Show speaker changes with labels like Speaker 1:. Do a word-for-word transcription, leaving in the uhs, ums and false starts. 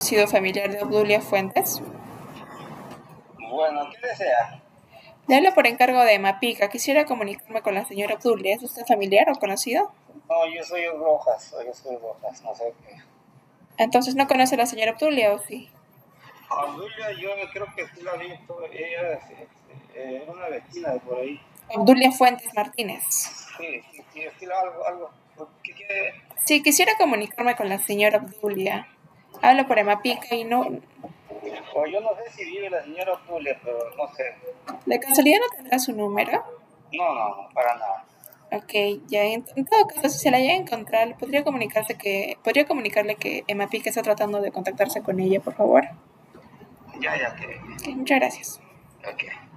Speaker 1: ¿Sido familiar de Obdulia Fuentes?
Speaker 2: Bueno, ¿qué desea?
Speaker 1: Le hablo por encargo de Mapica. Quisiera comunicarme con la señora Obdulia. ¿Es usted familiar o conocido?
Speaker 2: No, yo soy Rojas, yo soy Rojas, no sé qué.
Speaker 1: Entonces, ¿no conoce a la señora Obdulia o sí?
Speaker 2: Obdulia, yo creo que sí la he visto, ella es eh, una vecina de por ahí.
Speaker 1: Obdulia Fuentes Martínez.
Speaker 2: Sí, sí, sí, sí, algo, algo. ¿Qué quiere?
Speaker 1: Sí, quisiera comunicarme con la señora Obdulia. Hablo por Emapica y no...
Speaker 2: O yo no sé si vive la señora Obdulia, pero no sé.
Speaker 1: ¿De casualidad no tendrá su número?
Speaker 2: No, no, no, para nada.
Speaker 1: Ok, ya en, en todo caso, si se la llega a encontrar, podría comunicarse que, podría comunicarle que Emapica está tratando de contactarse con ella, por favor.
Speaker 2: Ya, ya, que.
Speaker 1: Ok, muchas gracias.
Speaker 2: Ok.